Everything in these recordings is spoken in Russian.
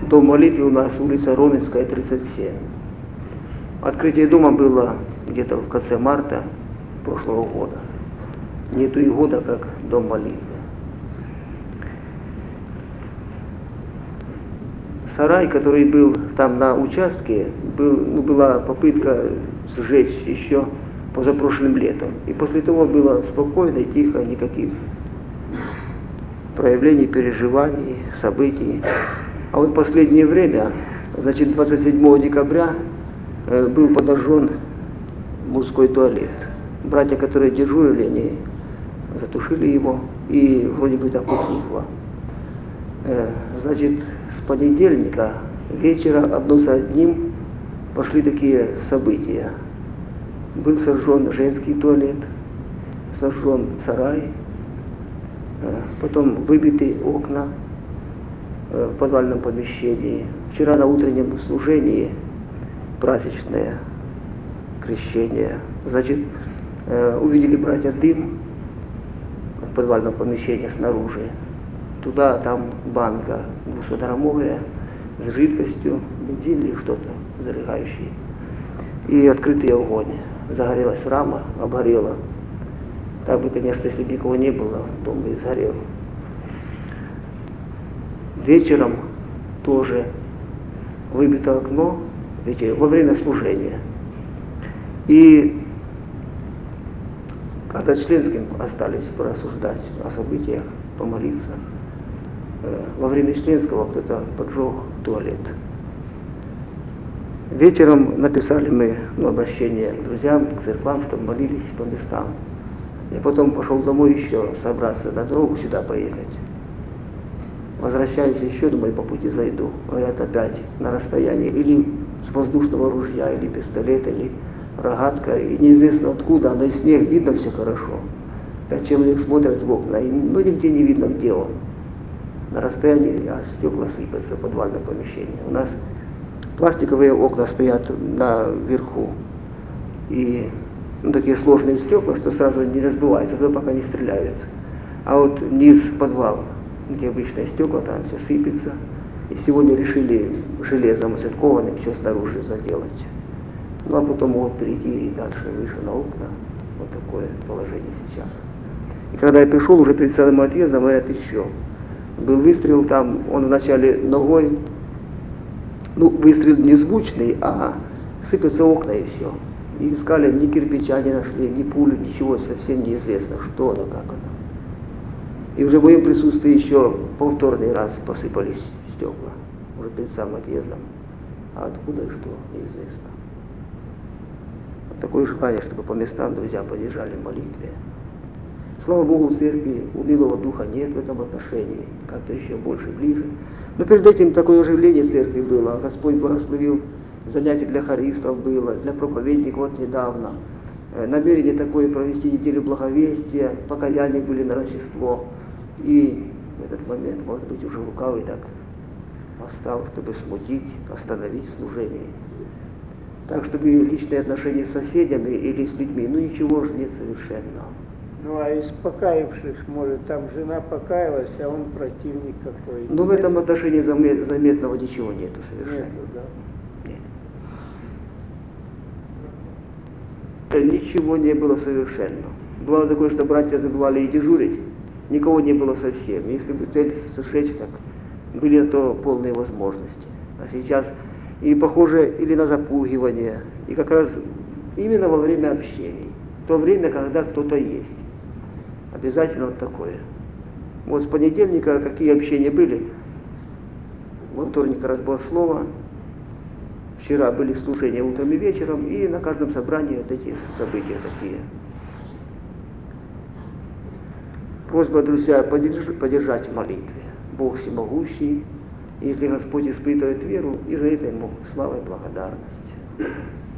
Дом молитвы у нас улица Роменская, 37. Открытие дома было где-то в конце марта прошлого года. Нету и года, как дом молитвы. Сарай, который был там на участке, была попытка сжечь еще позапрошлым летом. И после того было спокойно и тихо, никаких проявлений, переживаний, событий. А вот в последнее время, значит, 27 декабря был подожжен мужской туалет. Братья, которые дежурили, они затушили его, и вроде бы так утихло. Значит, с понедельника вечера одно за одним пошли такие события. Был сожжен женский туалет, сожжен сарай, потом выбиты окна в подвальном помещении. Вчера на утреннем служении праздничное крещение. Значит, увидели братья дым в подвальном помещении снаружи. Туда, там банка 200-граммовая с жидкостью, бензин или что-то зажигающее. И открытый огонь. Загорелась рама, обгорела. Так бы, конечно, если бы никого не было, дом бы и сгорел. Вечером тоже выбито окно, во время служения. И когда членским остались порассуждать о событиях, помолиться, во время членского кто-то поджег туалет. Вечером написали мы обращение к друзьям, к церквам, чтобы молились по местам. Я потом пошел домой еще собраться на дорогу сюда поехать. Возвращаюсь еще, думаю, по пути зайду. Говорят, опять на расстоянии или с воздушного ружья, или пистолет, или рогатка. И неизвестно откуда, но и снег, видно все хорошо. 5 человек смотрят в окна, и нигде не видно, где он. На расстоянии, а стекла сыпятся в подвальном помещении. У нас пластиковые окна стоят наверху. И такие сложные стекла, что сразу не разбиваются, то пока не стреляют. А вот низ подвал, где обычные стекла, там все сыпется. И сегодня решили железом оцинкованным все снаружи заделать. Ну а потом могут перейти и дальше, выше на окна. Вот такое положение сейчас. И когда я пришел уже перед самым отъездом, говорят, еще. Был выстрел там, он вначале ногой, выстрел не звучный, а сыпятся окна и все. И искали, ни кирпича не нашли, ни пули, ничего, совсем неизвестно, что оно, как оно. И уже в моем присутствии еще повторный раз посыпались стекла, уже перед самым отъездом. А откуда и что, неизвестно. Вот такое желание, чтобы по местам друзья поддержали в молитве. Слава Богу, в церкви унылого духа нет в этом отношении, как-то еще больше, ближе. Но перед этим такое оживление в церкви было. Господь благословил, занятий для хористов было, для проповедников вот недавно. Намерение такое провести неделю благовестия, покаяния были на Рождество. И в этот момент, может быть, уже лукавый так восстал, чтобы смутить, остановить служение. Так, чтобы личные отношения с соседями или с людьми, ничего же нет совершенно. Ну а из покаявших, может, там жена покаялась, а он противник какой-то. Но в этом отношении заметного ничего нету совершенно. Нету, да. Нет. Ничего не было совершенно. Бывало такое, что братья забывали и дежурить, никого не было совсем. Если бы цель сжечь, так были на то полные возможности. А сейчас и похоже или на запугивание, и как раз именно во время общений. В то время, когда кто-то есть. Обязательно вот такое. Вот с понедельника какие общения были. Во вторник разбор слова. Вчера были служения утром и вечером. И на каждом собрании вот эти события такие. Просьба, друзья, поддержать в молитве. Бог всемогущий. Если Господь испытывает веру, и за это Ему слава и благодарность.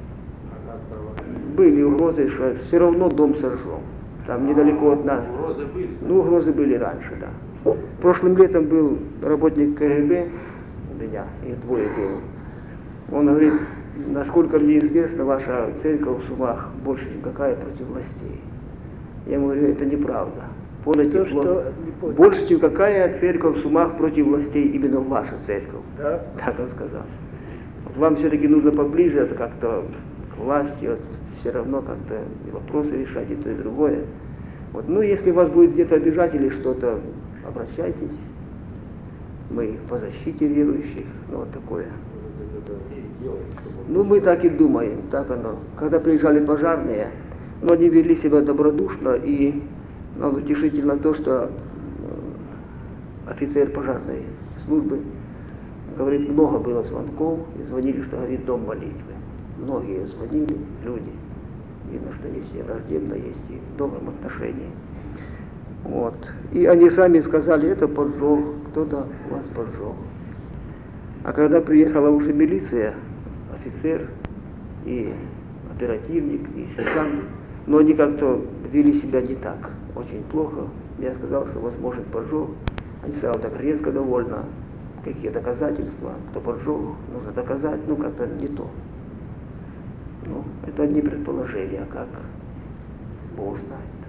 Были угрозы, что все равно дом сожжем. Там недалеко от нас. Угрозы были? Угрозы были раньше, да. Прошлым летом был работник КГБ, у меня, их двое было. Он говорит, насколько мне известно, ваша церковь в Сумах больше никакая против властей. Я ему говорю, это неправда. Подайте То, плод. что не подано. Больше, чем какая церковь в сумах против властей, именно ваша церковь. Да? Так он сказал. Вот вам все-таки нужно поближе это как-то к власти, вот, все равно как-то и вопросы решать, и то, и другое. Вот. Ну, если вас будет где-то обижать или что-то, обращайтесь. Мы по защите верующих, ну вот такое. Ну, мы так и думаем, так оно. Когда приезжали пожарные, ну, они вели себя добродушно, и нам утешительно то, что офицер пожарной службы говорит, много было звонков, и звонили, что, говорит, дом молитвы. Многие звонили, люди. Видно, что не все враждебно есть и в добром отношении. Вот. И они сами сказали, это поджог, кто-то вас поджег. А когда приехала уже милиция, офицер и оперативник, и сержант, но они как-то вели себя не так, очень плохо. Я сказал, что возможен поджог. Они сразу так резко довольно, какие доказательства, кто поджег, нужно доказать, ну как-то не то. Ну, это одни предположения, а как Бог знает.